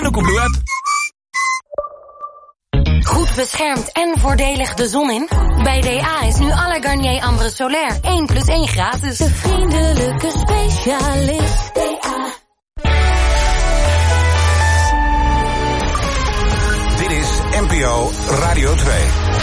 de Coolblue-app. Goed beschermd en voordelig de zon in? Bij DA is nu alle Garnier Ambre Solaire 1+1 gratis. De vriendelijke specialist DA. Dit is NPO Radio 2.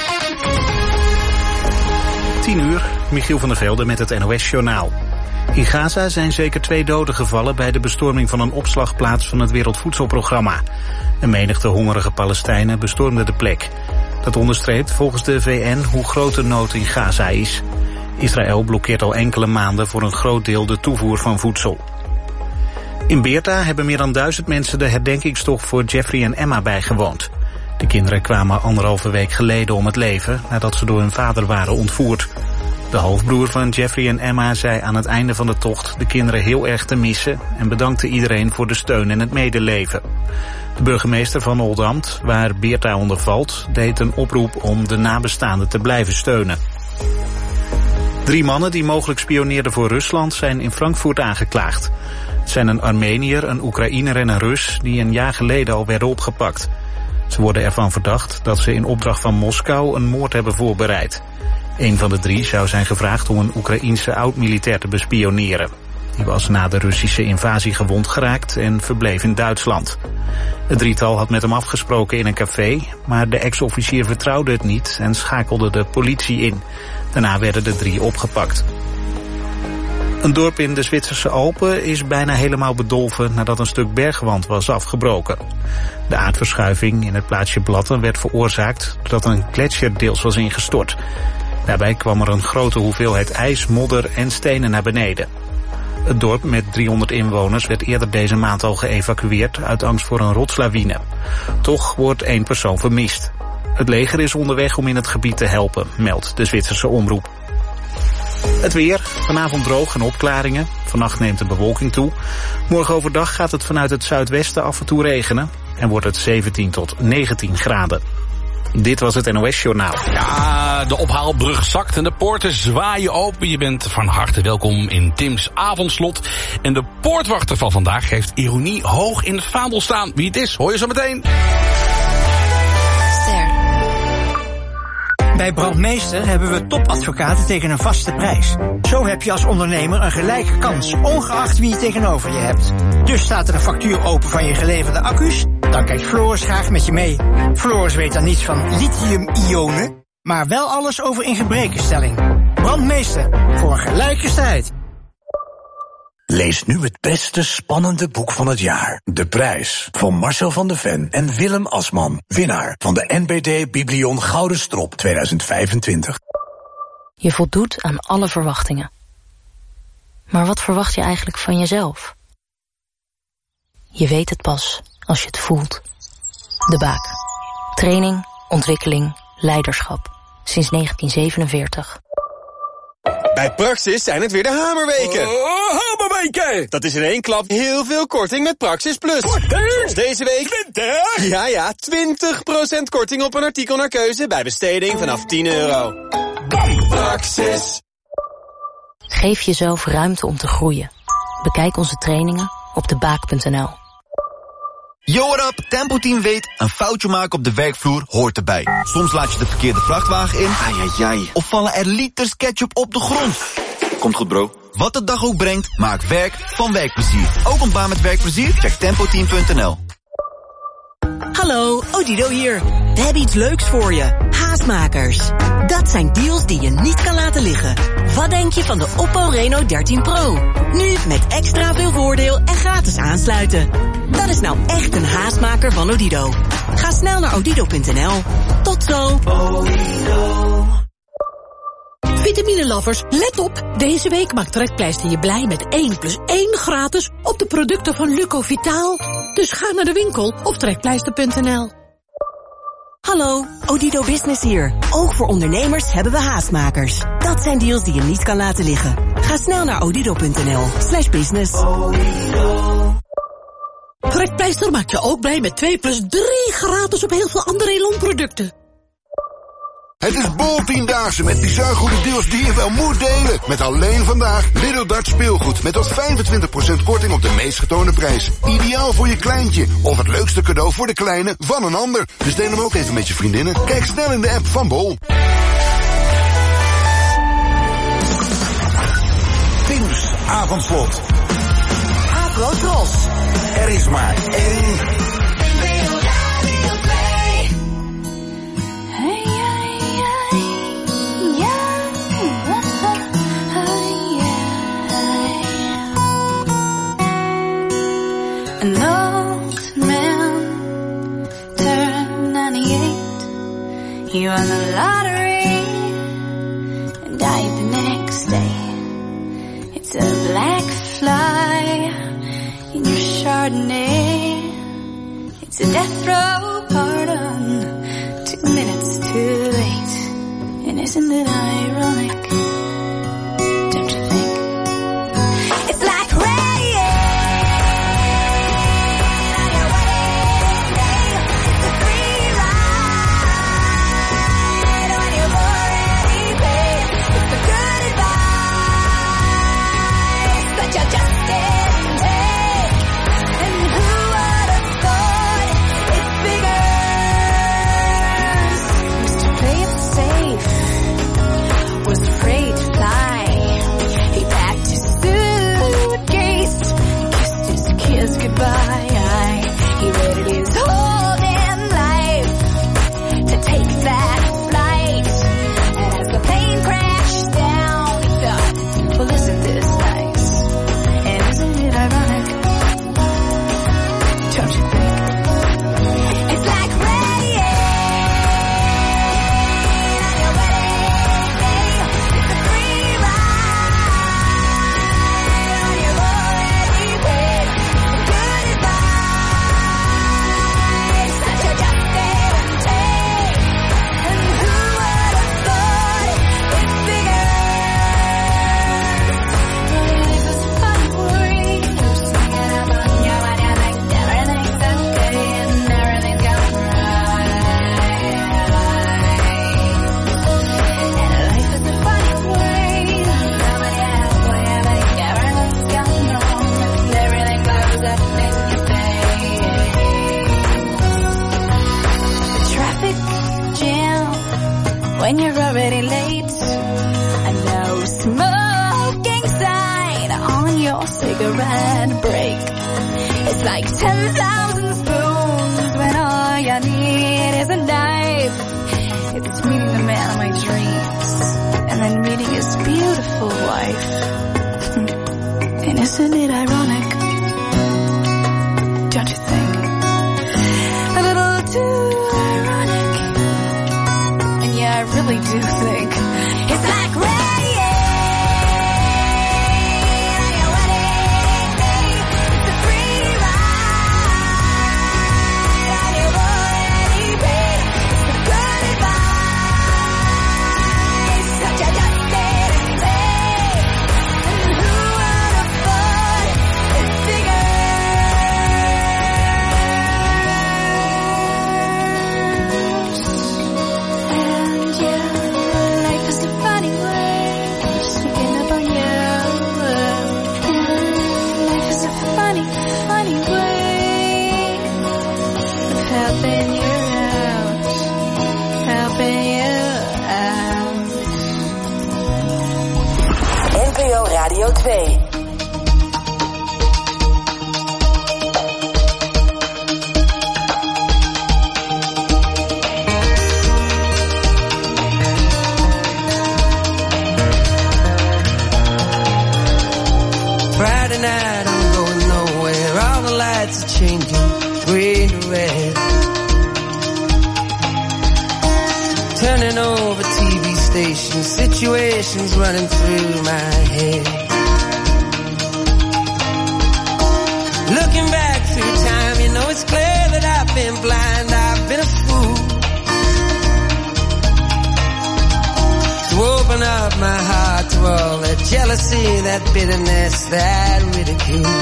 10:00, Michiel van der Velde met het NOS-journaal. In Gaza zijn zeker 2 doden gevallen bij de bestorming van een opslagplaats van het Wereldvoedselprogramma. Een menigte hongerige Palestijnen bestormden de plek. Dat onderstreept volgens de VN hoe groot de nood in Gaza is. Israël blokkeert al enkele maanden voor een groot deel de toevoer van voedsel. In Beerta hebben meer dan 1000 mensen de herdenkingstocht voor Jeffrey en Emma bijgewoond. De kinderen kwamen 1,5 week geleden om het leven nadat ze door hun vader waren ontvoerd. De halfbroer van Jeffrey en Emma zei aan het einde van de tocht de kinderen heel erg te missen en bedankte iedereen voor de steun en het medeleven. De burgemeester van Oldambt, waar Beerta onder valt, deed een oproep om de nabestaanden te blijven steunen. 3 mannen die mogelijk spioneerden voor Rusland zijn in Frankfurt aangeklaagd. Het zijn een Armeniër, een Oekraïner en een Rus die een jaar geleden al werden opgepakt. Ze worden ervan verdacht dat ze in opdracht van Moskou een moord hebben voorbereid. Een van de 3 zou zijn gevraagd om een Oekraïense oud-militair te bespioneren. Die was na de Russische invasie gewond geraakt en verbleef in Duitsland. Het drietal had met hem afgesproken in een café, maar de ex-officier vertrouwde het niet en schakelde de politie in. Daarna werden de 3 opgepakt. Een dorp in de Zwitserse Alpen is bijna helemaal bedolven nadat een stuk bergwand was afgebroken. De aardverschuiving in het plaatsje Blatten werd veroorzaakt doordat een gletsjer deels was ingestort. Daarbij kwam er een grote hoeveelheid ijs, modder en stenen naar beneden. Het dorp met 300 inwoners werd eerder deze maand al geëvacueerd uit angst voor een rotslawine. Toch wordt 1 persoon vermist. Het leger is onderweg om in het gebied te helpen, meldt de Zwitserse omroep. Het weer, vanavond droog en opklaringen. Vannacht neemt de bewolking toe. Morgen overdag gaat het vanuit het zuidwesten af en toe regenen en wordt het 17 tot 19 graden. Dit was het NOS-journaal. Ja, de ophaalbrug zakt en de poorten zwaaien open. Je bent van harte welkom in Tim's avondslot. En de poortwachter van vandaag heeft ironie hoog in het vaandel staan. Wie het is, hoor je zo meteen. Bij Brandmeester hebben we topadvocaten tegen een vaste prijs. Zo heb je als ondernemer een gelijke kans, ongeacht wie je tegenover je hebt. Dus staat er een factuur open van je geleverde accu's, dan kijkt Floris graag met je mee. Floris weet dan niets van lithium-ionen, maar wel alles over ingebrekenstelling. Brandmeester, voor een gelijke strijd. Lees nu het beste spannende boek van het jaar. De Prijs van Marcel van de Ven en Willem Asman. Winnaar van de NBD Biblion Gouden Strop 2025. Je voldoet aan alle verwachtingen. Maar wat verwacht je eigenlijk van jezelf? Je weet het pas als je het voelt. De Baak. Training, ontwikkeling, leiderschap. Sinds 1947. Bij Praxis zijn het weer de hamerweken. Hamerweken! Dat is in 1 klap heel veel korting met Praxis Plus. Zoals deze week. 20? Ja, 20% korting op een artikel naar keuze bij besteding vanaf €10. Praxis. Geef jezelf ruimte om te groeien. Bekijk onze trainingen op debaak.nl. Yo, what up? Tempo Team weet, een foutje maken op de werkvloer hoort erbij. Soms laat je de verkeerde vrachtwagen in. Ai. Of vallen er liters ketchup op de grond. Komt goed, bro. Wat de dag ook brengt, maak werk van werkplezier. Ook een baan met werkplezier? Check tempoteam.nl. Hallo, Odido hier. We hebben iets leuks voor je. Haastmakers. Dat zijn deals die je niet kan laten liggen. Wat denk je van de Oppo Reno 13 Pro? Nu met extra veel voordeel en gratis aansluiten. Dat is nou echt een haastmaker van Odido. Ga snel naar odido.nl. Tot zo. Vitamine-lovers, let op. Deze week maakt Trekpleister je blij met 1+1 gratis op de producten van Lucovitaal. Dus ga naar de winkel op trekpleister.nl. Hallo, Odido Business hier. Ook voor ondernemers hebben we haastmakers. Dat zijn deals die je niet kan laten liggen. Ga snel naar odido.nl/business. Trekpleister maakt je ook blij met 2+3 gratis op heel veel andere Elon producten. Het is bol 10-daagse met bizar goede deals die je wel moet delen. Met alleen vandaag Little Dutch speelgoed met tot 25% korting op de meest getoonde prijs. Ideaal voor je kleintje of het leukste cadeau voor de kleine van een ander. Dus deel hem ook even met je vriendinnen. Kijk snel in de app van Bol. Tim's Avondslot. Afro-Tros. Er is maar één. An old man turned 98. He won the lottery and died the next day. It's a black fly in your Chardonnay. It's a death row pardon, 2 minutes too late. And isn't it ironic? Don't you think? It's like rain on your wedding day. It's a free ride when you've already paid. It's the good advice that you just didn't take. And who would have thought it figures? Mr. Play It Safe was afraid to fly. He packed his suitcase, kissed his kids goodbye. He waited his whole damn life to take that flight. And as the plane crashed down, he thought, well, isn't this nice? And isn't it ironic? Don't you think? It's like rain on your wedding day. It's a free ride when you've already paid. Good advice that you just didn't take. And who would have thought it figured? Life is a funny word. You're singing up on your mind. You think everything's okay and everything's going right. And life is a funny word. Nobody asks why you think everything's going wrong and everything blows up in your face. The traffic jam when you're already late. A no smoking sign on your cigarette break. It's like 10,000 spoons when all you need is a knife. It's meeting the man of my dreams and then meeting his beautiful wife. And isn't it ironic? Don't you think? A little too ironic. And yeah, I really do think it's like rain on your wedding day. It's a free ride when you've already paid. It's the good advice that you just didn't take. And who would have thought it figures? And yeah, life is a funny way. I'm sneaking up on you. Life is a funny, funny way of helping you out, helping you out. NPO Radio 2. Friday night, I'm going nowhere. All the lights are changing, green to red. Turning over TV stations, situations running through my head. Looking back through time, you know it's clear that I've been blind, I've been a fool. To open up my heart to all that jealousy, that bitterness, that ridicule.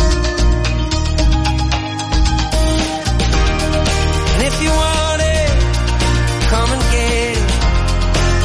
And if you want it, come and get it.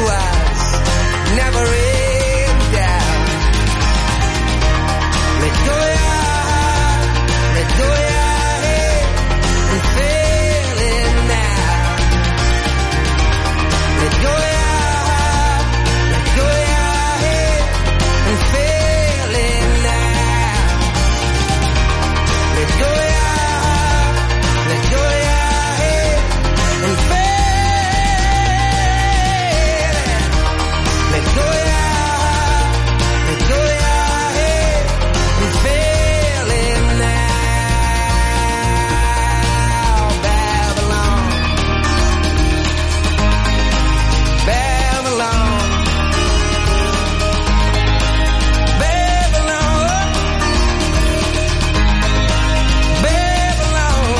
was never in doubt. Let go your heart, let go your head, and feel it now. Let go your heart, let go your head, and feel it now. Let go your heart, let go your head, and feel it. Let go your heart, let go your head, and feel it now. Babylon, Babylon, Babylon, Babylon,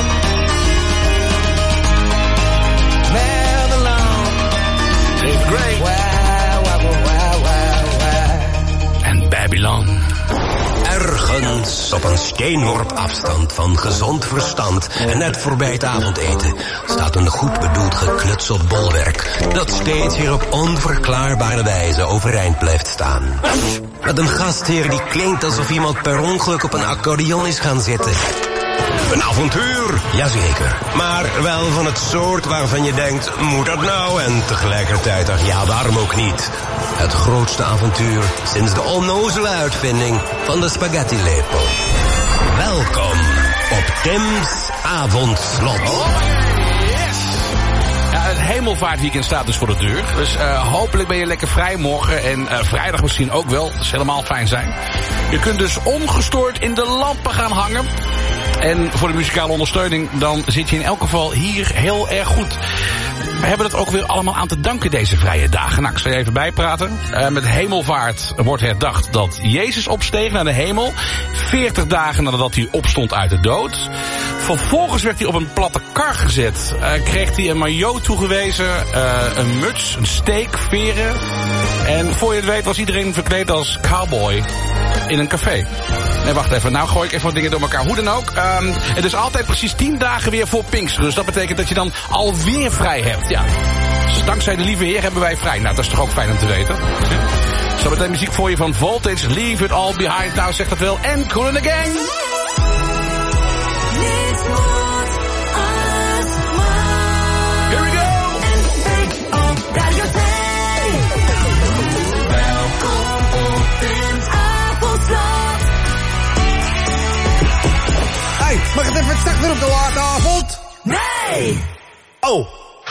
Babylon. Dave Gray. Wow, wow, wow, wow, wow. En Babylon. Ergens op een steenworp afstand van gezond verstand en net voorbij het avondeten staat een goed bedoeld geknutseld bolwerk dat steeds weer op onverklaarbare wijze overeind blijft staan. Met een gastheer die klinkt alsof iemand per ongeluk op een accordeon is gaan zitten. Een avontuur, jazeker. Maar wel van het soort waarvan je denkt, moet dat nou? En tegelijkertijd, ach ja, waarom ook niet? Het grootste avontuur sinds de onnozele uitvinding van de spaghetti-lepel. Welkom op Tim's Avondslot. Ja, het hemelvaartweekend staat dus voor de deur. Dus hopelijk ben je lekker vrij morgen. En vrijdag misschien ook wel. Dat zou helemaal fijn zijn. Je kunt dus ongestoord in de lampen gaan hangen. En voor de muzikale ondersteuning, dan zit je in elk geval hier heel erg goed. We hebben het ook weer allemaal aan te danken deze vrije dagen. Nou, ik zal je even bijpraten. Met hemelvaart wordt herdacht dat Jezus opsteeg naar de hemel. 40 dagen nadat hij opstond uit de dood. Vervolgens werd hij op een platte kar gezet. Kreeg hij een maillot toegewezen, een muts, een steek, veren. En voor je het weet was iedereen verkleed als cowboy in een café. Nee, wacht even. Nou gooi ik even wat dingen door elkaar. Hoe dan ook. Het is altijd precies 10 dagen weer voor Pinksteren. Dus dat betekent dat je dan alweer vrij hebt. Ja. Dus dankzij de lieve Heer hebben wij vrij. Nou, dat is toch ook fijn om te weten. Zo meteen muziek voor je van Voltage. Leave it all behind. Nou, zegt dat wel. En Cool in the Gang. Here we go. Hey, mag het even zachter op de late avond? Nee! Oh.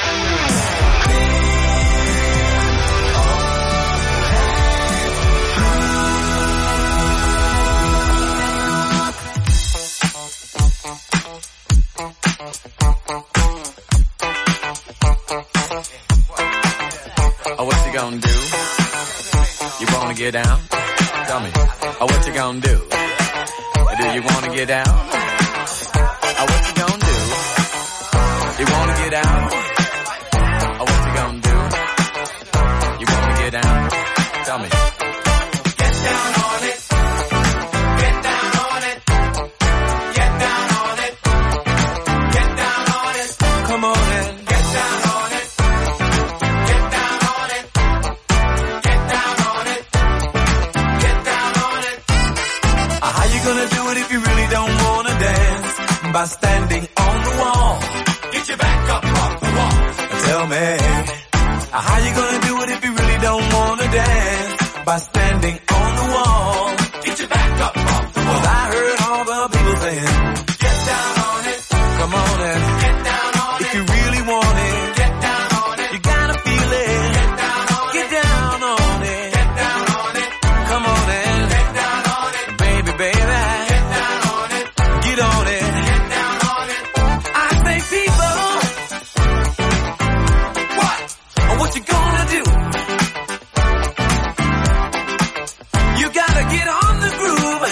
Oh, what you gonna do? You wanna get down? Tell me. Oh, what you gonna do? Do you wanna get down? Oh, what you gonna do? You wanna get down? Oh, what you gonna do? You wanna get down? Tell me. Get down on it. Get down on it. Get down on it. Get down on it. Come on in. Get down on it. Get down on it. Get down on it. Get down on it. How you gonna do it if you really don't wanna dance? By standing on the wall. Get your back up off the wall. Tell me, how you gonna do it if you really don't wanna dance? By standing on the wall. Get your back up off the wall. 'Cause I heard all the people saying, get down on it. Come on and get down on it. If you really want it, get down on it. You gotta feel it. Get down on it. Get down on it. Get down on it. Come on and get down on it. Baby, baby. Get down on it. Get on it. Get down on it. I say people, what you gonna do? You gotta get on the groove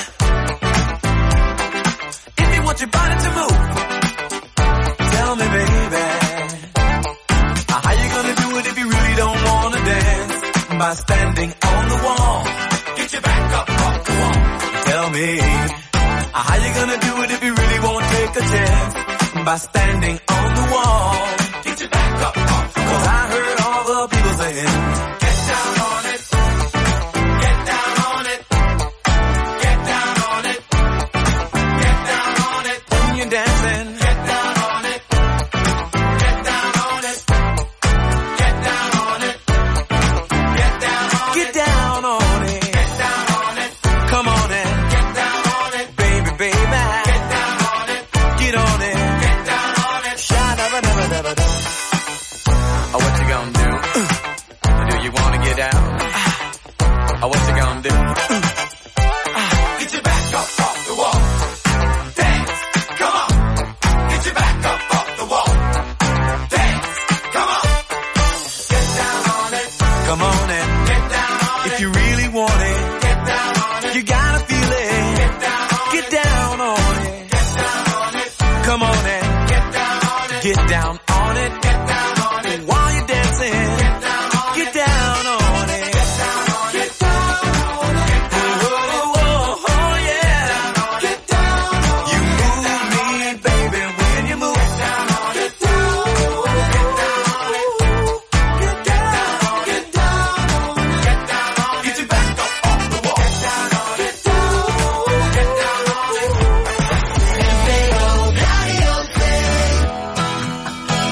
if you want your body to move. Tell me, baby, how you gonna do it if you really don't wanna dance? By standing on the wall. Get your back up off the wall. Tell me, how you gonna do it if you really won't take a chance? By standing on the wall. Get your back up off the wall. 'Cause I heard all the people say, it. Get down on it. Get down on it. Get down on it. Get down on it. When you're dancing. Get down on it. Get down on it. Get down on it. Get down on it. Get down on it. Get down on it. Come on and get down on it. Baby, baby. Get down on it. Get on it. Get down on it. Sha-da-ba-da-ba-da-ba-da. Oh, what you gonna do? Do you wanna get down? Oh, what you gonna do? Get your back up off the wall. Dance, come on. Get your back up off the wall. Dance, come on. Get down on it. Come on and get down on it. If you really want it, get down on it. You gotta feel it. Get down on it. Get down on it. Get down on it. Come on and get down on it. Get down on it. Get down on it. While you're dancing, get down on it. Get down on it. Get down on it. Get down on it. Oh, oh, oh, yeah. Get down on it. You move me, baby, when you move. Get down on it. Get down on it. Get down on it. Get down on it. Get down on it. Get down on it. Get your back up off the wall. Get down on it. Get down on it. Get down on it.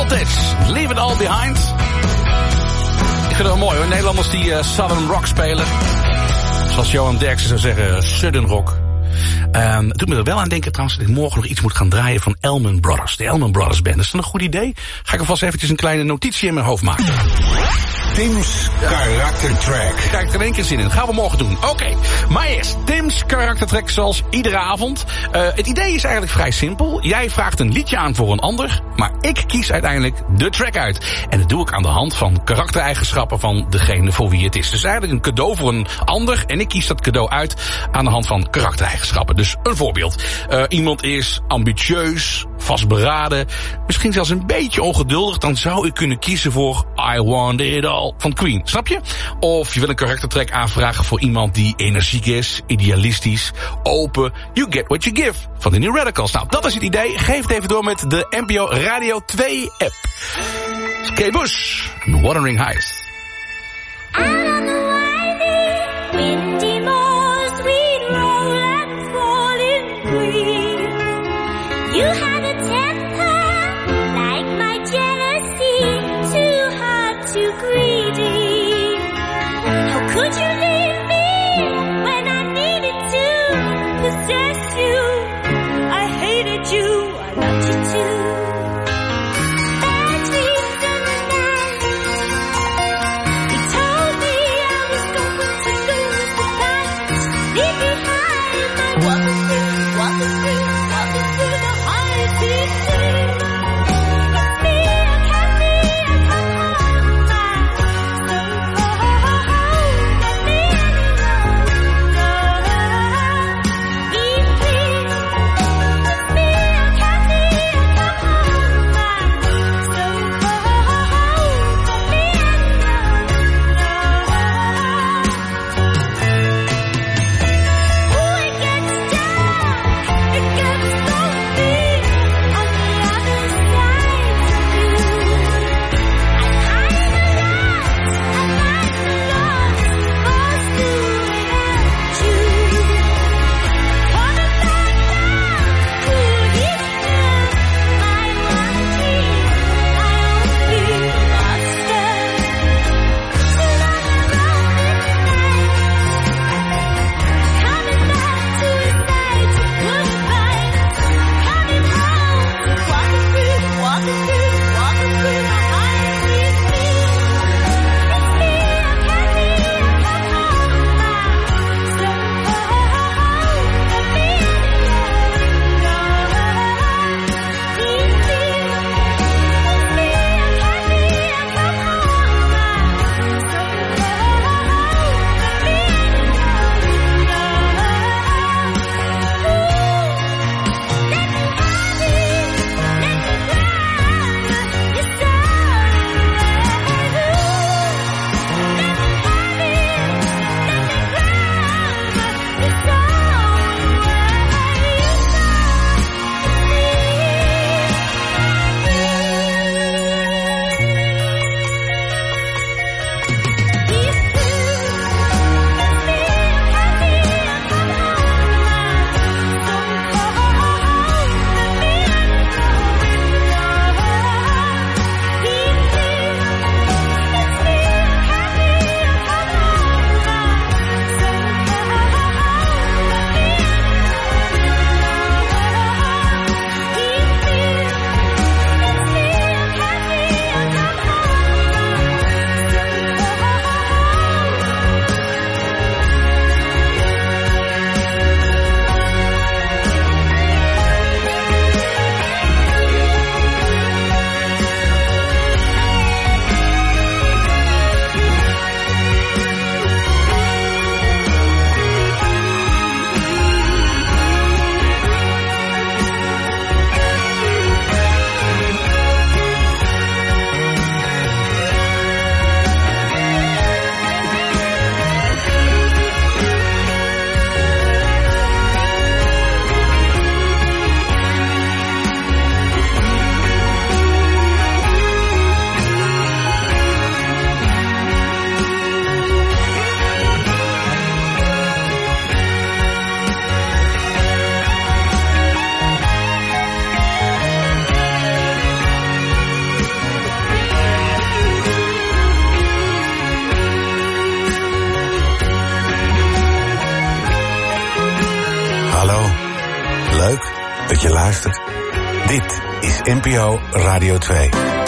Voltage, Leave It All Behind. Ik vind het wel mooi hoor, Nederlanders die Southern Rock spelen. Zoals Johan Derksen zou zeggen, Southern Rock. Het doet me er wel aan denken trouwens dat ik morgen nog iets moet gaan draaien van Allman Brothers. De Allman Brothers Band. Is dat een goed idee? Ga ik alvast eventjes een kleine notitie in mijn hoofd maken. Tim's karaktertrack. Kijk, er in één keer zin in. Gaan we morgen doen. Oké. Maar eerst, Tim's karaktertrack zoals iedere avond. Het idee is eigenlijk vrij simpel. Jij vraagt een liedje aan voor een ander, maar ik kies uiteindelijk de track uit. En dat doe ik aan de hand van karaktereigenschappen van degene voor wie het is. Dus eigenlijk een cadeau voor een ander en ik kies dat cadeau uit aan de hand van karaktereigenschappen. Dus een voorbeeld. Iemand is ambitieus, vastberaden, misschien zelfs een beetje ongeduldig. Dan zou ik kunnen kiezen voor I Want It All van Queen. Snap je? Of je wil een karaktertrek aanvragen voor iemand die energiek is, idealistisch, open. You Get What You Give van de New Radicals. Nou, dat is het idee. Geef het even door met de NPO Radio 2 app. Kate Bush en Wuthering Heights. You had a temper like my jealousy, too hard, too greedy. How could you leave me when I needed to possess you? I hated you, I loved you too. Bad dreams in the night. You told me I was going to lose the fight. Leave behind my walking through, walking through. je luistert. Dit is NPO Radio 2.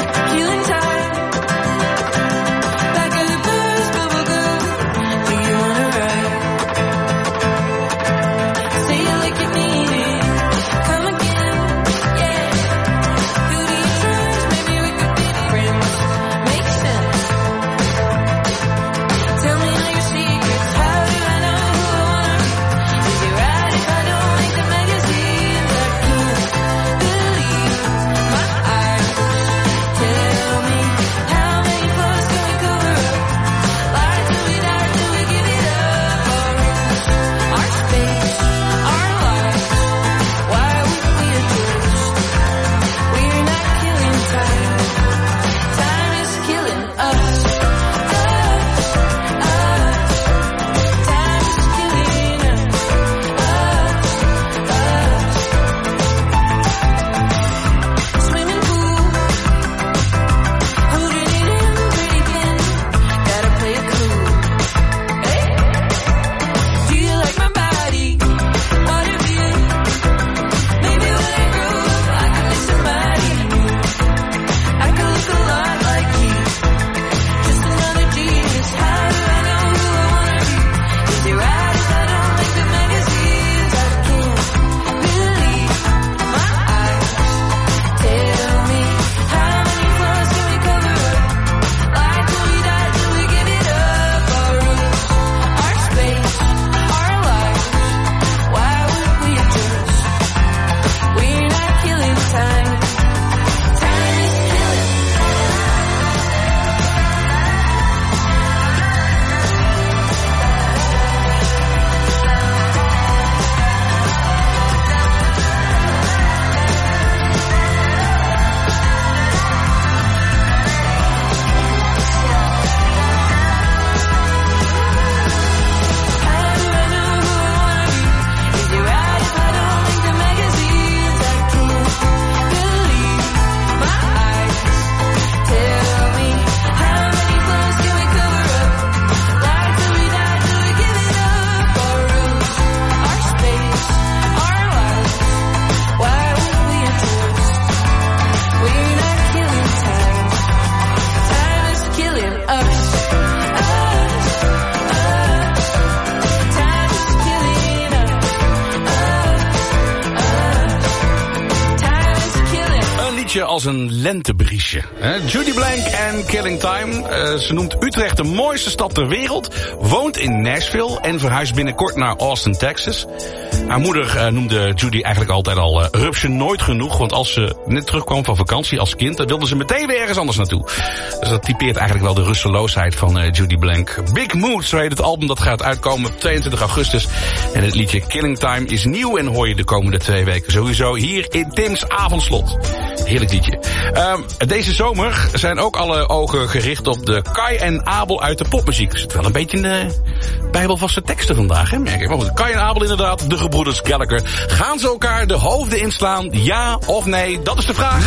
Als een lentebriesje. Judy Blank en Killing Time. Ze noemt Utrecht de mooiste stad ter wereld. Woont in Nashville en verhuist binnenkort naar Austin, Texas. Haar moeder noemde Judy eigenlijk altijd al rupsje nooit genoeg. Want als ze net terugkwam van vakantie als kind, dan wilde ze meteen weer ergens anders naartoe. Dus dat typeert eigenlijk wel de rusteloosheid van Judy Blank. Big Mood, zo heet het album, dat gaat uitkomen op 22 augustus. En het liedje Killing Time is nieuw en hoor je de komende 2 weken sowieso hier in Tim's Avondslot. Heerlijk liedje. Deze zomer zijn ook alle ogen gericht op de Kai en Abel uit de popmuziek. Er zit wel een beetje in de bijbelvaste teksten vandaag, hè, merk ik. Maar goed, Kai en Abel inderdaad, de gebroeders Gallagher. Gaan ze elkaar de hoofden inslaan, ja of nee? Dat is de vraag.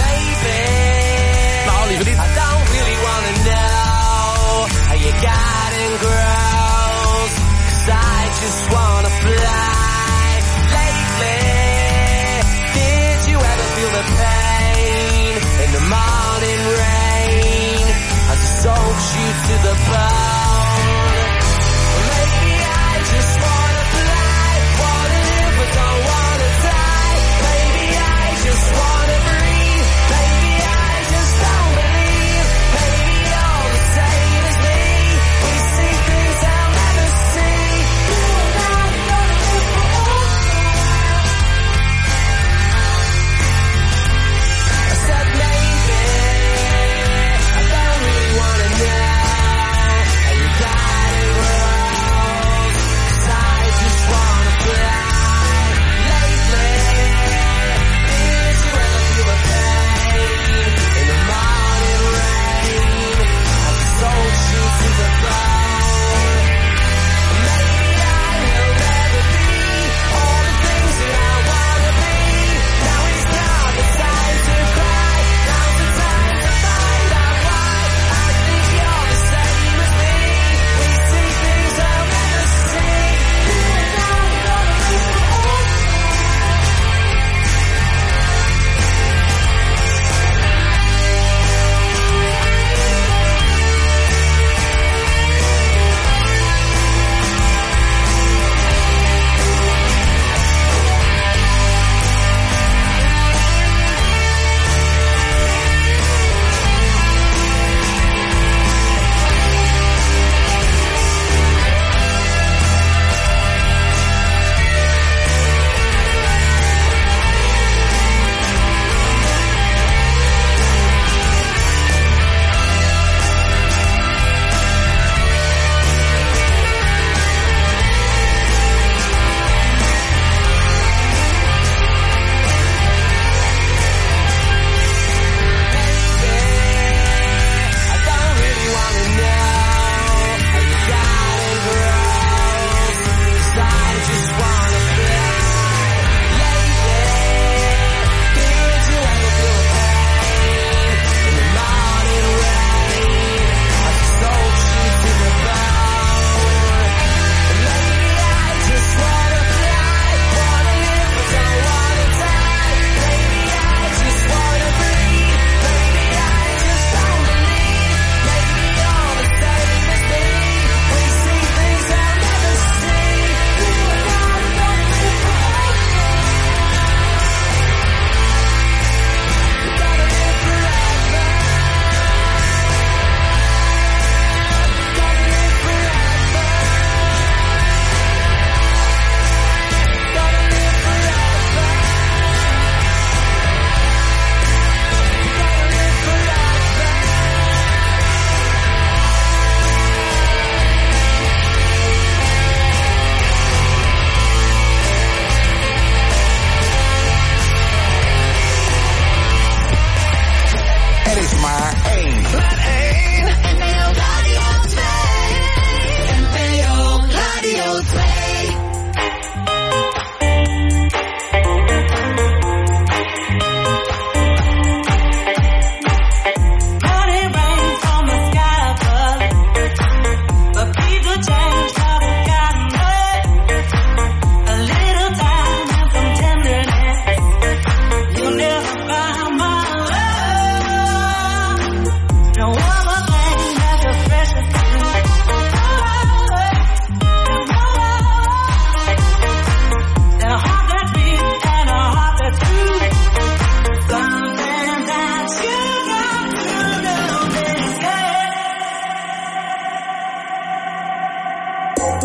Nou, liever niet. I don't really wanna know how you got and grows. 'Cause I just wanna fly. Lately, did you ever feel the pain in the morning rain as it soaks you to the bone? Maybe I just wanna fly, wanna live but don't wanna die. Maybe I just wanna breathe. Maybe I just don't believe. Maybe you're the same as me. We see things I'll never see. You and I are gonna live forever. I said maybe I don't really wanna know how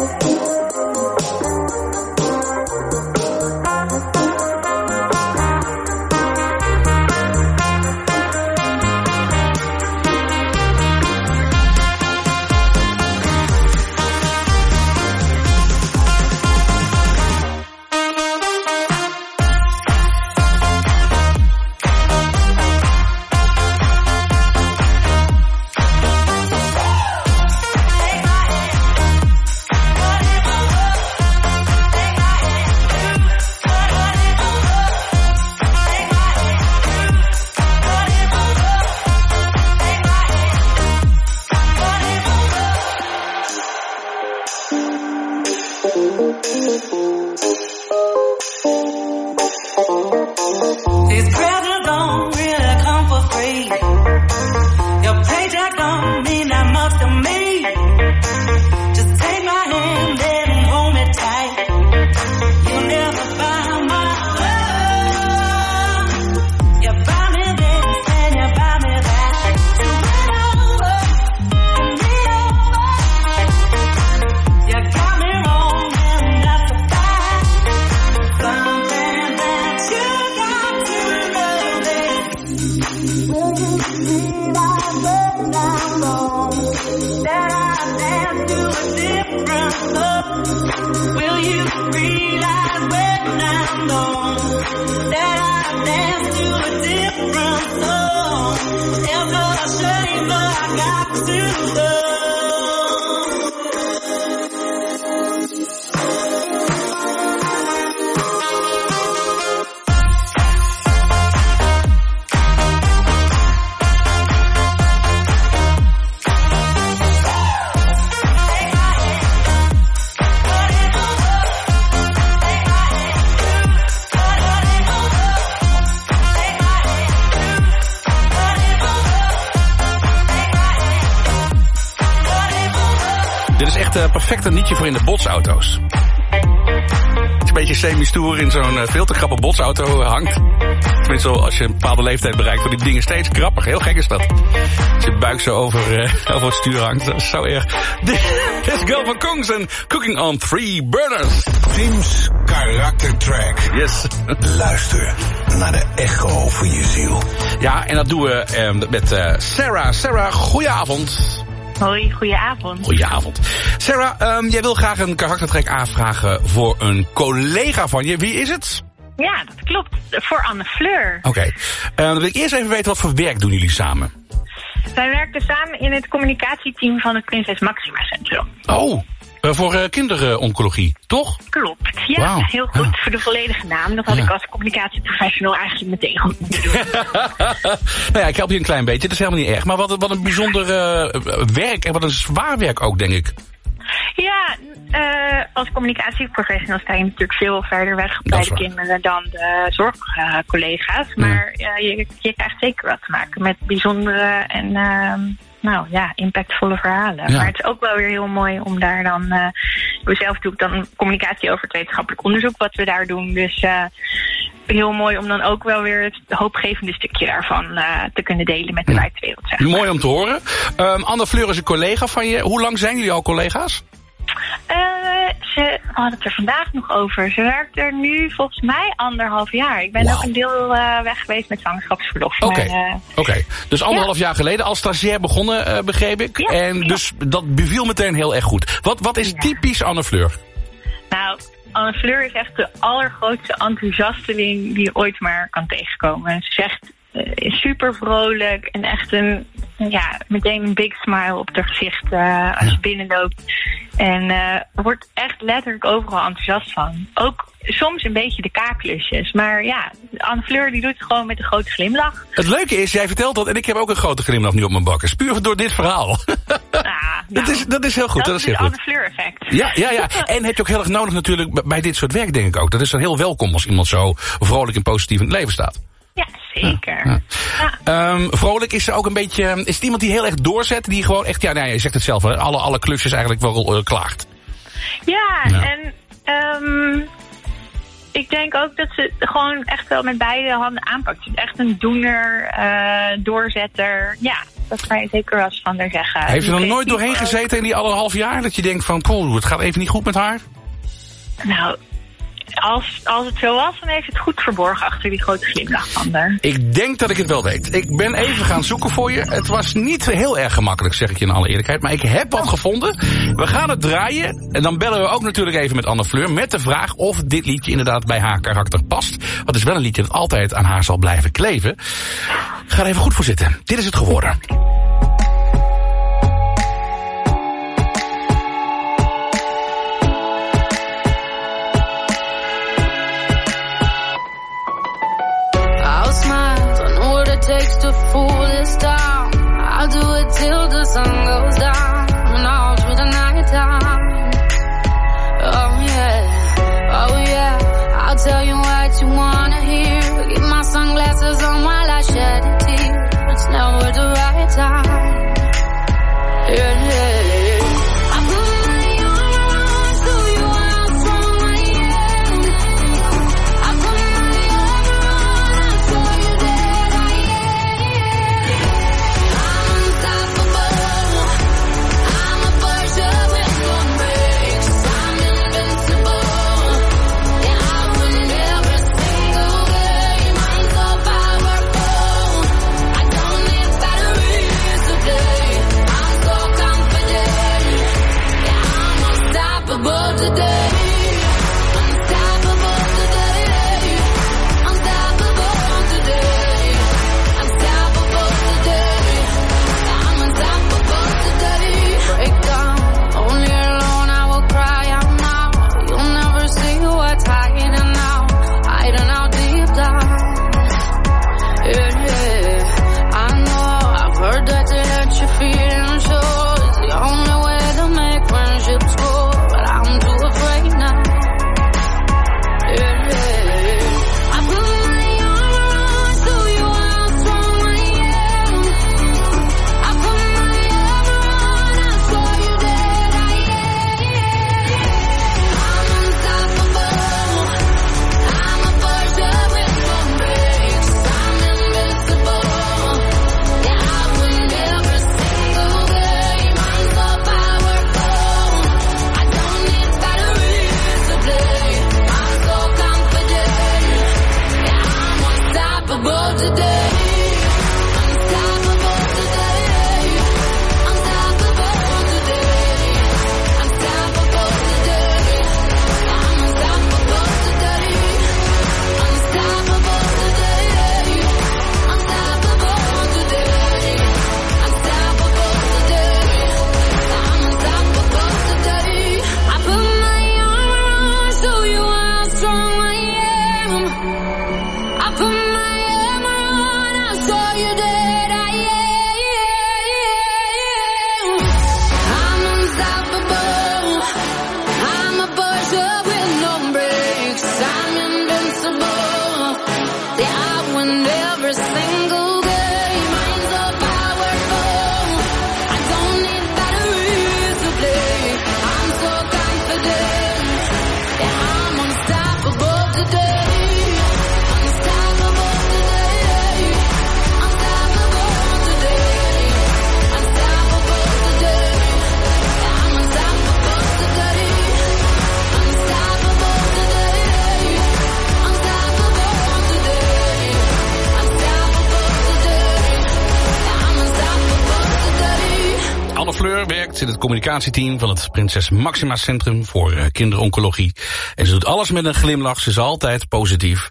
These presents don't really come for free. Your paycheck don't mean that much to me. Just take my hand and hold me tight. You'll never find my love. You buy me this and you buy me that. So win over, win over. You got me wrong and that's a fact. Something that you got to love it. Will you realize when I'm gone that I dance to a different love? Will you realize when I'm gone that I dance to a different song? It's a shame, but I got to love. Dit is echt een perfecte liedje voor in de botsauto's. Het is een beetje semi-stoer in zo'n veel te krappe botsauto hangt. Tenminste, als je een bepaalde leeftijd bereikt, worden die dingen steeds krapper. Heel gek is dat. Als je buik zo over het stuur hangt, dat is zo erg. Dit is Girl van Kongs en Cooking on 3 Burners. Tim's karaktertrack. Yes. Luister naar de echo van je ziel. Ja, en dat doen we met Sarah. Sarah, goedenavond. Hoi, goedenavond. Goedenavond. Sarah, jij wil graag een karaktertrek aanvragen voor een collega van je. Wie is het? Ja, dat klopt. Voor Anne Fleur. Oké. Dan wil ik eerst even weten, wat voor werk doen jullie samen? Wij werken samen in het communicatieteam van het Prinses Maxima Centrum. Oh, voor kinderoncologie, toch? Klopt, ja, Wow. heel goed. Voor de volledige naam. Dat had ik als communicatieprofessional eigenlijk meteen goed moeten doen. Nou ja, ik help je een klein beetje, dat is helemaal niet erg. Maar wat een bijzonder werk en wat een zwaar werk ook, denk ik. Ja, als communicatieprofessional sta je natuurlijk veel verder weg bij de kinderen dan de zorgcollega's. Maar je krijgt zeker wat te maken met bijzondere en impactvolle verhalen. Ja. Maar het is ook wel weer heel mooi om daar dan... zelf doe ik dan communicatie over het wetenschappelijk onderzoek wat we daar doen. Dus heel mooi om dan ook wel weer het hoopgevende stukje daarvan te kunnen delen met de buitenwereld. Zeg maar. Mooi om te horen. Anne Fleur is een collega van je. Hoe lang zijn jullie al collega's? Ze hadden het er vandaag nog over. Ze werkt er nu volgens mij 1,5 jaar. Ik ben ook een deel weg geweest met zwangerschapsverlof. Oké. Dus 1,5 jaar geleden als stagiair begonnen, begreep ik. Ja, en dus dat beviel meteen heel erg goed. Wat is typisch Anne Fleur? Nou, Anne Fleur is echt de allergrootste enthousiasteling die je ooit maar kan tegenkomen. Ze is echt super vrolijk en echt meteen een big smile op haar gezicht als je binnenloopt. En wordt echt letterlijk overal enthousiast van. Ook soms een beetje de kaaklusjes. Maar ja, Anne Fleur die doet het gewoon met een grote glimlach. Het leuke is, jij vertelt dat en ik heb ook een grote glimlach nu op mijn bakkers. Puur door dit verhaal. Dat is heel goed. Dat is heel het goed. Anne Fleur effect. Ja. En heb je ook heel erg nodig natuurlijk bij dit soort werk, denk ik ook. Dat is dan heel welkom als iemand zo vrolijk en positief in het leven staat. Ja, zeker. Vrolijk is er ook een beetje... Is het iemand die heel erg doorzet? Die gewoon echt... Ja, je zegt het zelf. Hè, alle klusjes eigenlijk wel klaagt. Ja, en ik denk ook dat ze het gewoon echt wel met beide handen aanpakt. Ze is echt een doener, doorzetter. Ja, Dat kan je zeker wel eens van haar zeggen. Heeft u er nog nooit Die doorheen gezeten in die 1,5 jaar? Dat je denkt van, poeh, het gaat even niet goed met haar? Nou, als het zo was, dan heeft het goed verborgen achter die grote glimlach van haar. Ik denk dat ik het wel weet. Ik ben even gaan zoeken voor je. Het was niet heel erg gemakkelijk, zeg ik je in alle eerlijkheid. Maar ik heb wat gevonden. We gaan het draaien. En dan bellen we ook natuurlijk even met Anne Fleur. Met de vraag of dit liedje inderdaad bij haar karakter past. Want het is wel een liedje dat altijd aan haar zal blijven kleven. Ga er even goed voor zitten. Dit is het geworden. Takes to fool this town. I'll do it till the sun goes down and all through the night time. Oh yeah, I'll tell you what you wanna hear. Keep my sunglasses on while I shed a tear. It's never the right time. Yeah. werkt in het communicatieteam van het Prinses Maxima Centrum voor kinderoncologie. En ze doet alles met een glimlach, ze is altijd positief.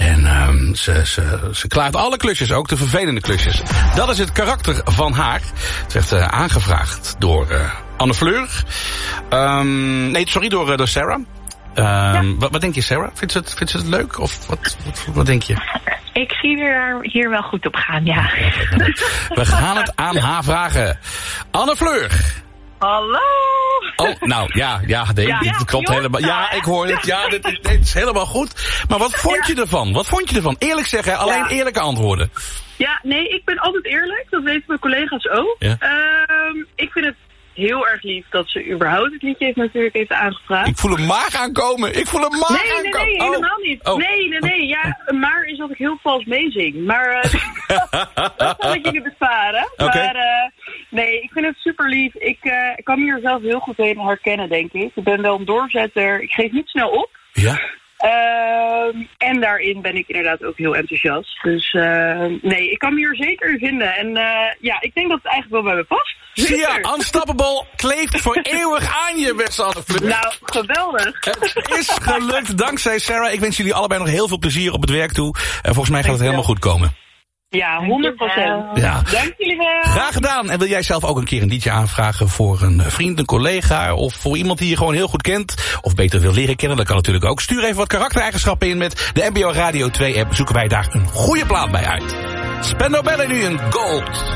En ze klaart alle klusjes, ook de vervelende klusjes. Dat is het karakter van haar. Het werd aangevraagd door Anne Fleur. Door Sarah. Wat denk je, Sarah? Vindt ze het leuk? Of wat denk je? Ik zie hier wel goed op gaan, ja. We gaan het aan haar vragen. Anne Fleur. Hallo. Oh, nou, dit klopt helemaal. Ja, ik hoor het. Ja, dit is helemaal goed. Maar wat vond je ervan? Wat vond je ervan? Eerlijk zeggen, alleen eerlijke antwoorden. Ja, nee, ik ben altijd eerlijk. Dat weten mijn collega's ook. Ja. Ik vind het heel erg lief dat ze überhaupt het liedje heeft aangevraagd. Ik voel een maag aankomen. Nee, helemaal niet. Oh. Nee. Ja, maar is dat ik heel vals meezing. Maar dat zal ik jullie besparen. Okay. Maar nee, ik vind het super lief. Ik kan me hier zelf heel goed in herkennen, denk ik. Ik ben wel een doorzetter. Ik geef niet snel op. Ja. En daarin ben ik inderdaad ook heel enthousiast. Dus nee, ik kan me hier zeker in vinden. En ja, ik denk dat het eigenlijk wel bij me past. Sia, Unstoppable kleeft voor eeuwig aan je, beste Anne Fleur. Nou, geweldig. Het is gelukt, dankzij Sarah. Ik wens jullie allebei nog heel veel plezier op het werk toe. En volgens mij gaat het helemaal goed komen. Ja, 100%. Ja. Dank jullie wel. Graag gedaan. En wil jij zelf ook een keer een liedje aanvragen voor een vriend, een collega of voor iemand die je gewoon heel goed kent of beter wil leren kennen? Dat kan natuurlijk ook. Stuur even wat karaktereigenschappen in met de NPO Radio 2 app. Zoeken wij daar een goede plaat bij uit. Spendo Ballet nu in Gold.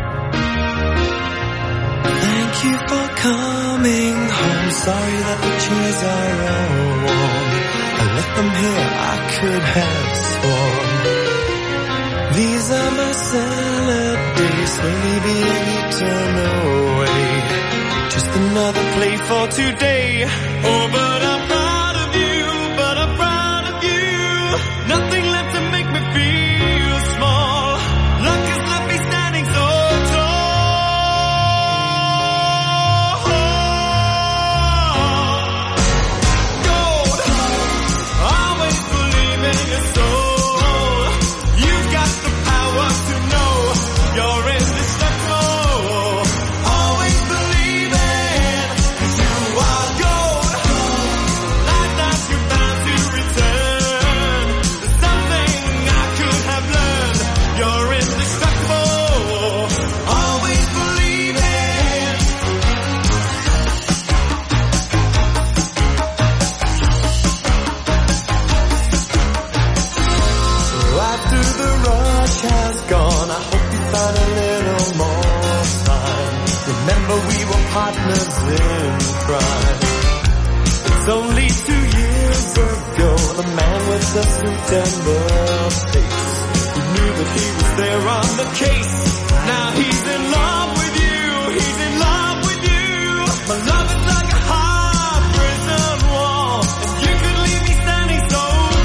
Thank you for coming home. Sorry that the chairs are all warm. I left them here, I could have sworn. These are my salad days, slowly being eaten away. Just another play for today. Oh, but I'm proud of you, Nothing left to make me feel small. Luck has left me standing so partners in crime. It's only 2 years ago, the man with the suit and the face, who knew that he was there on the case. Now he's in love with you, he's in love with you. My love is like a high prison wall, and you could leave me standing so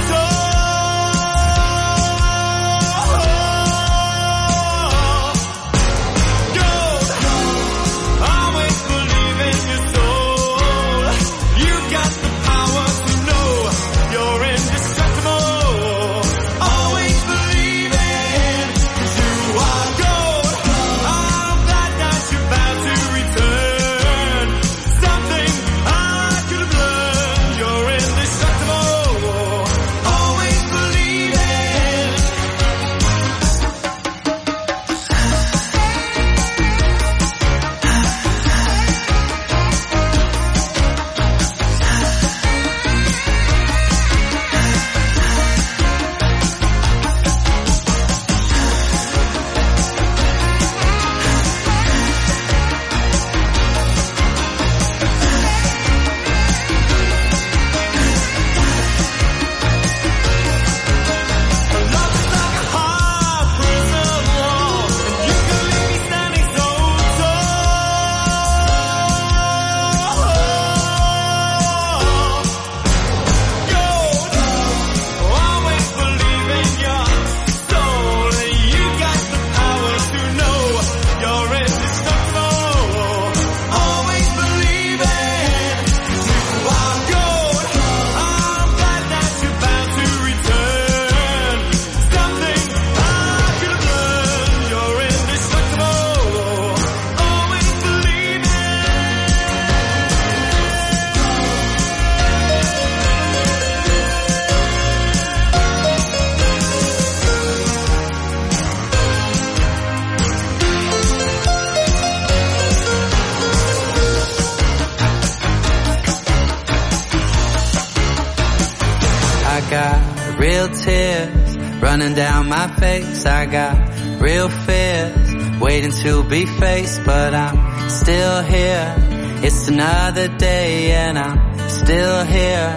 running down my face. I got real fears waiting to be faced, but I'm still here. It's another day and I'm still here.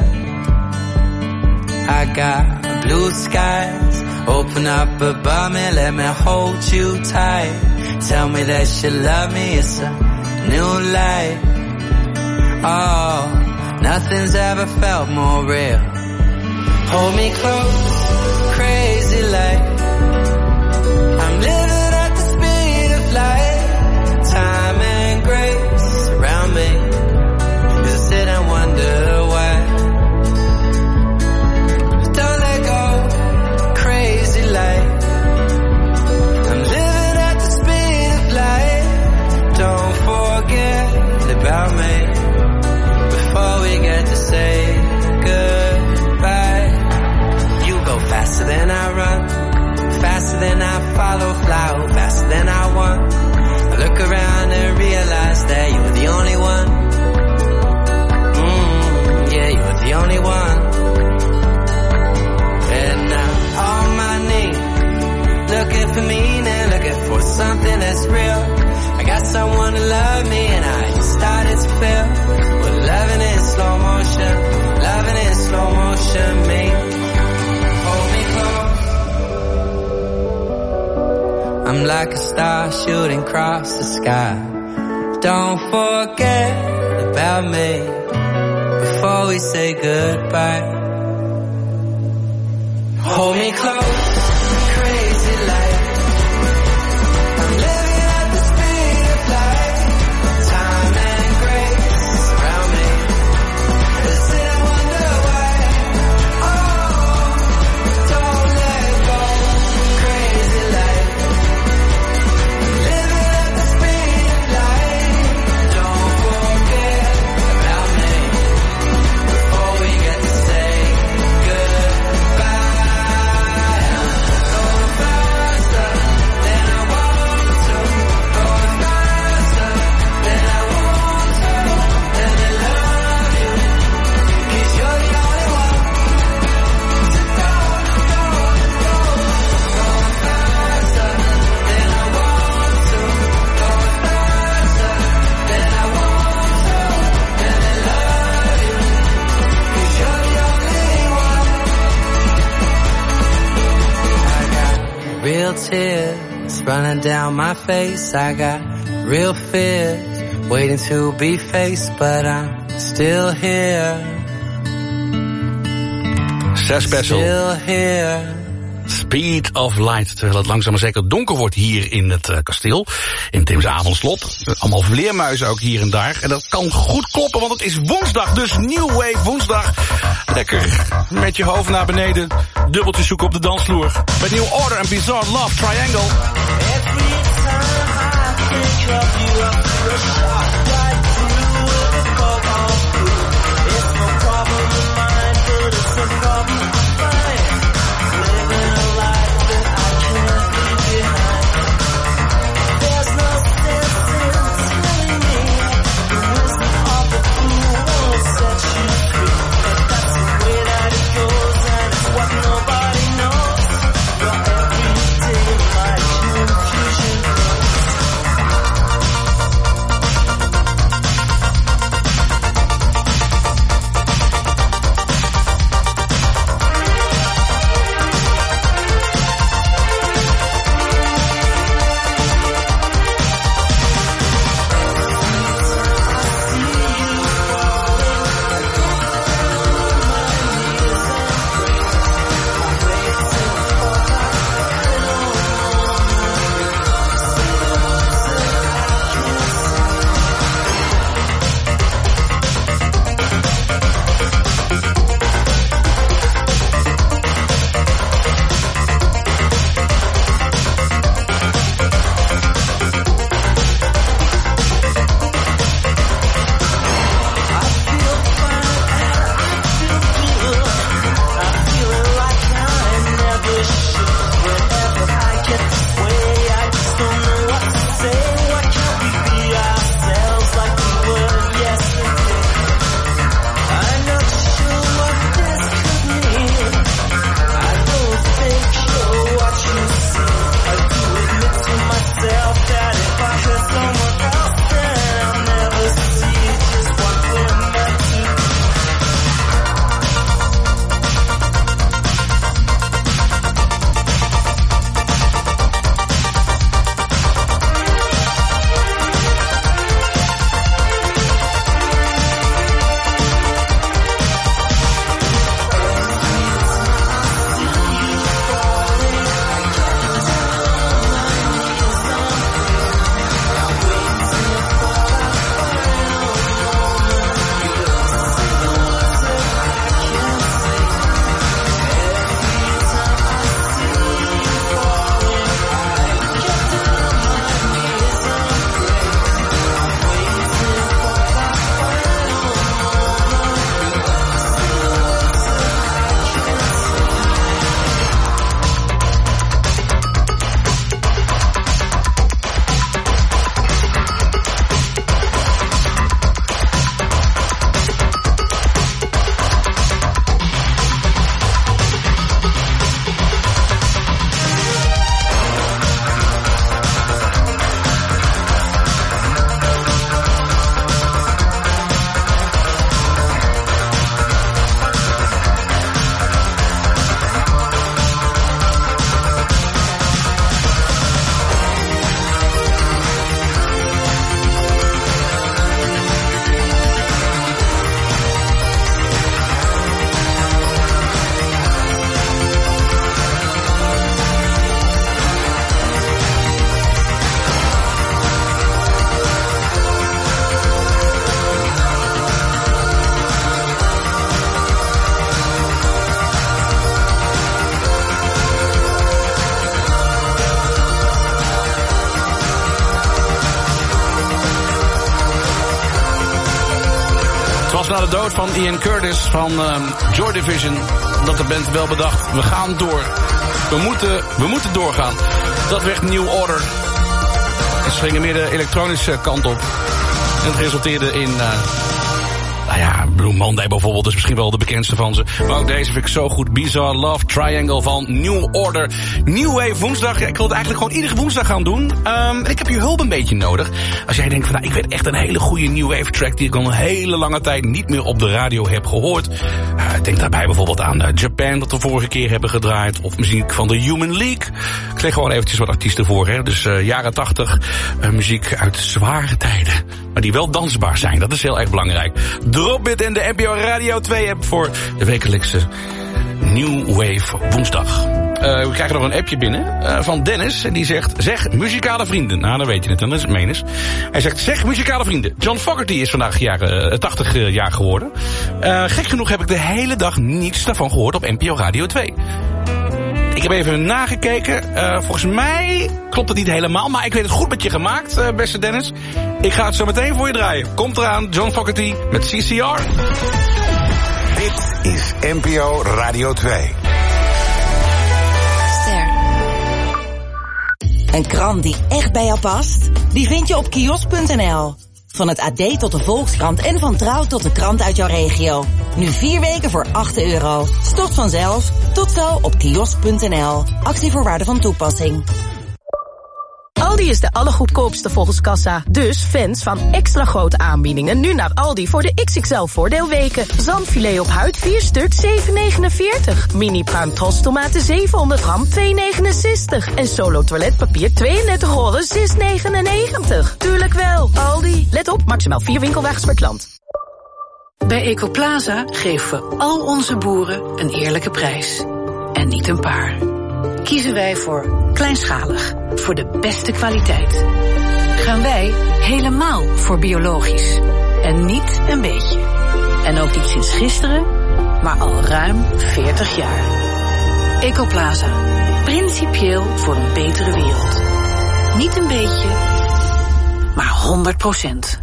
I got blue skies open up above me, let me hold you tight. Tell me that you love me, it's new light. Oh, nothing's ever felt more real. Hold me close, crazy like I'm living at the speed of light. Time and grace around me as I sit and wonder why. Don't let go, crazy like I'm living at the speed of light. Don't forget about me before we get to say goodbye. You go faster than I run, faster than I follow, fly faster than I want. I look around and realize that you're the only one. Yeah, you're the only one. And now on my knees, looking for meaning, looking for something that's real. I got someone to love me and I started to feel what loving in slow motion, loving in slow motion means. Hold me close. I'm like a star shooting across the sky. Don't forget about me before we say goodbye. Hold me close, crazy like I'm living at the speed of light. Time and grace around me. Let's sit and wonder why. Oh, don't let go, crazy like I'm living at the speed of light. Don't forget about me before we get to say goodbye. Going faster than I want to, going faster than I want to. Let me love you, 'cause you're the only one to go. Going faster than I want to, going faster than I want to. Let me love you, 'cause you're the only one. I got real tears running down my face. I got real fears waiting to be faced, but I'm still here. Zes special. Still here. Speed of Light. Terwijl het langzaam maar zeker donker wordt hier in het kasteel. In Tim's Avondslot. Allemaal vleermuizen ook hier en daar. En dat kan goed kloppen, want het is woensdag. Dus New Wave woensdag. Lekker met je hoofd naar beneden. Dubbeltjes zoeken op de dansvloer. Met New Order en Bizarre Love Triangle. Pas na de dood van Ian Curtis van Joy Division, dat de band wel bedacht, we gaan door. We moeten doorgaan. Dat werd New Order. En ze gingen meer de elektronische kant op. En het resulteerde in... Blue Monday bijvoorbeeld is misschien wel de bekendste van ze. Maar ook deze vind ik zo goed. Bizarre Love Triangle van New Order. New Wave woensdag. Ja, ik wil het eigenlijk gewoon iedere woensdag gaan doen. En ik heb je hulp een beetje nodig. Als jij denkt van, ik weet echt een hele goede New Wave track die ik al een hele lange tijd niet meer op de radio heb gehoord. Denk daarbij bijvoorbeeld aan Japan, dat we vorige keer hebben gedraaid. Of muziek van de Human League. Ik leg gewoon eventjes wat artiesten voor. Hè. Dus jaren 80. Muziek uit zware tijden. Maar die wel dansbaar zijn. Dat is heel erg belangrijk. Drop it in de NPO Radio 2 app voor de wekelijkse New Wave woensdag. We krijgen nog een appje binnen van Dennis. En die zegt, zeg muzikale vrienden. Nou, dan weet je het, dan is het menens. Hij zegt, zeg muzikale vrienden. John Fogerty is vandaag 80 jaar geworden. Gek genoeg heb ik de hele dag niets daarvan gehoord op NPO Radio 2. Ik heb even nagekeken. Volgens mij klopt het niet helemaal. Maar ik weet het goed met je gemaakt, beste Dennis. Ik ga het zo meteen voor je draaien. Komt eraan, John Fogerty met CCR. Dit is NPO Radio 2. Een krant die echt bij jou past? Die vind je op kiosk.nl. Van het AD tot de Volkskrant en van Trouw tot de krant uit jouw regio. Nu 4 weken voor €8. Stort vanzelf. Tot zo op kiosk.nl. Actievoorwaarden van toepassing. Aldi is de allergoedkoopste volgens kassa. Dus fans van extra grote aanbiedingen nu naar Aldi voor de XXL voordeelweken. Zandfilet op huid 4 stuk 7,49. Mini pruim tomaten 700 gram 2,69. En Solo toiletpapier 32 rollen 6,99. Tuurlijk wel, Aldi. Let op, maximaal 4 winkelwagens per klant. Bij Ecoplaza geven we al onze boeren een eerlijke prijs. En niet een paar. Kiezen wij voor kleinschalig, voor de beste kwaliteit. Gaan wij helemaal voor biologisch. En niet een beetje. En ook niet sinds gisteren, maar al ruim 40 jaar. Ecoplaza. Principieel voor een betere wereld. Niet een beetje, maar 100%.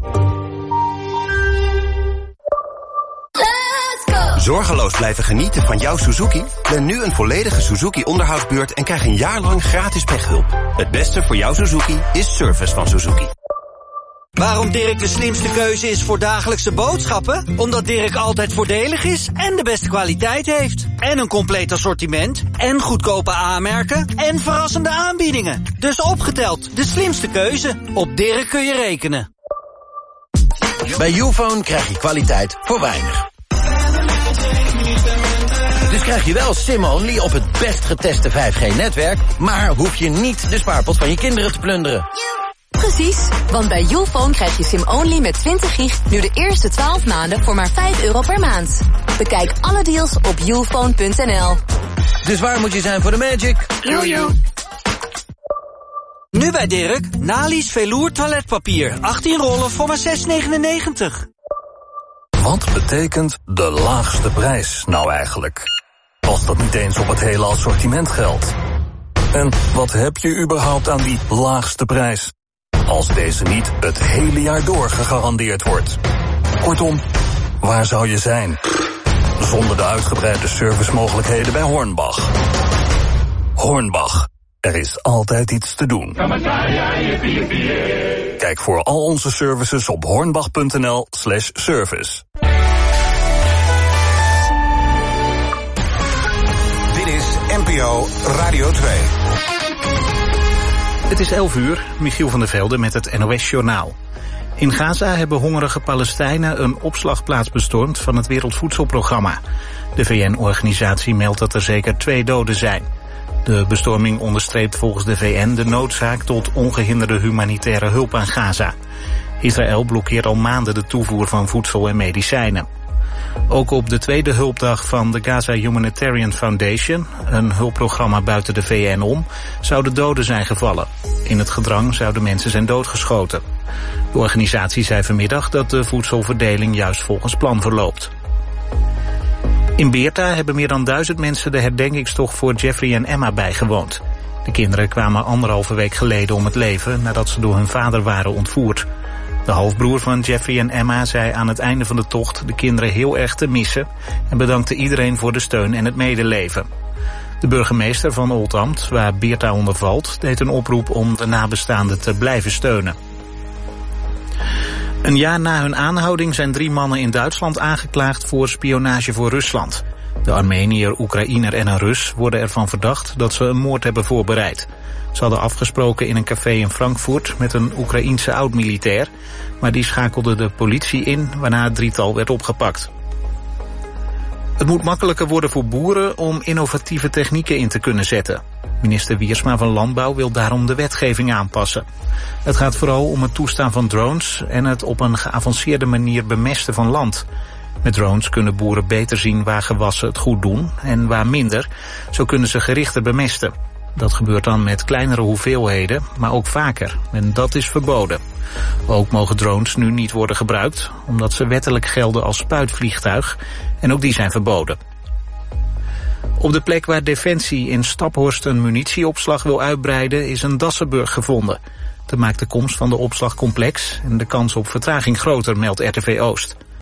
Zorgeloos blijven genieten van jouw Suzuki? Plan nu een volledige Suzuki onderhoudsbeurt en krijg een jaar lang gratis pechhulp. Het beste voor jouw Suzuki is service van Suzuki. Waarom Dirk de slimste keuze is voor dagelijkse boodschappen? Omdat Dirk altijd voordelig is en de beste kwaliteit heeft. En een compleet assortiment. En goedkope aanmerken. En verrassende aanbiedingen. Dus opgeteld, de slimste keuze. Op Dirk kun je rekenen. Bij Youfone krijg je kwaliteit voor weinig. Dus krijg je wel SIM-only op het best geteste 5G-netwerk... maar hoef je niet de spaarpot van je kinderen te plunderen. Precies, want bij Youfone krijg je SIM-only met 20 gig... nu de eerste 12 maanden voor maar €5 per maand. Bekijk alle deals op youfone.nl. Dus waar moet je zijn voor de magic? Nu bij Dirk, Nali's Velour toiletpapier. 18 rollen voor maar €6,99. Wat betekent de laagste prijs nou eigenlijk? Als dat niet eens op het hele assortiment geldt. En wat heb je überhaupt aan die laagste prijs? Als deze niet het hele jaar door gegarandeerd wordt. Kortom, waar zou je zijn? Zonder de uitgebreide servicemogelijkheden bij Hornbach. Hornbach, er is altijd iets te doen. Kijk voor al onze services op hornbach.nl/service. Dit is NPO Radio 2. Het is 11 uur, Michiel van der Velde met het NOS-journaal. In Gaza hebben hongerige Palestijnen een opslagplaats bestormd van het Wereldvoedselprogramma. De VN-organisatie meldt dat er zeker 2 doden zijn. De bestorming onderstreept volgens de VN de noodzaak tot ongehinderde humanitaire hulp aan Gaza. Israël blokkeert al maanden de toevoer van voedsel en medicijnen. Ook op de tweede hulpdag van de Gaza Humanitarian Foundation, een hulpprogramma buiten de VN om, zouden doden zijn gevallen. In het gedrang zouden mensen zijn doodgeschoten. De organisatie zei vanmiddag dat de voedselverdeling juist volgens plan verloopt. In Beerta hebben meer dan 1000 mensen de herdenkingstocht voor Jeffrey en Emma bijgewoond. De kinderen kwamen 1,5 week geleden om het leven nadat ze door hun vader waren ontvoerd. De halfbroer van Jeffrey en Emma zei aan het einde van de tocht de kinderen heel erg te missen en bedankte iedereen voor de steun en het medeleven. De burgemeester van Oldambt, waar Beerta onder valt, deed een oproep om de nabestaanden te blijven steunen. Een jaar na hun aanhouding zijn 3 mannen in Duitsland aangeklaagd voor spionage voor Rusland. De Armeniër, Oekraïner en een Rus worden ervan verdacht dat ze een moord hebben voorbereid. Ze hadden afgesproken in een café in Frankfurt met een Oekraïense oud-militair, maar die schakelde de politie in, waarna het drietal werd opgepakt. Het moet makkelijker worden voor boeren om innovatieve technieken in te kunnen zetten. Minister Wiersma van Landbouw wil daarom de wetgeving aanpassen. Het gaat vooral om het toestaan van drones en het op een geavanceerde manier bemesten van land. Met drones kunnen boeren beter zien waar gewassen het goed doen en waar minder. Zo kunnen ze gerichter bemesten. Dat gebeurt dan met kleinere hoeveelheden, maar ook vaker. En dat is verboden. Ook mogen drones nu niet worden gebruikt, omdat ze wettelijk gelden als spuitvliegtuig. En ook die zijn verboden. Op de plek waar Defensie in Staphorst een munitieopslag wil uitbreiden, is een Dassenburg gevonden. Dat maakt de komst van de opslag complex en de kans op vertraging groter, meldt RTV Oost.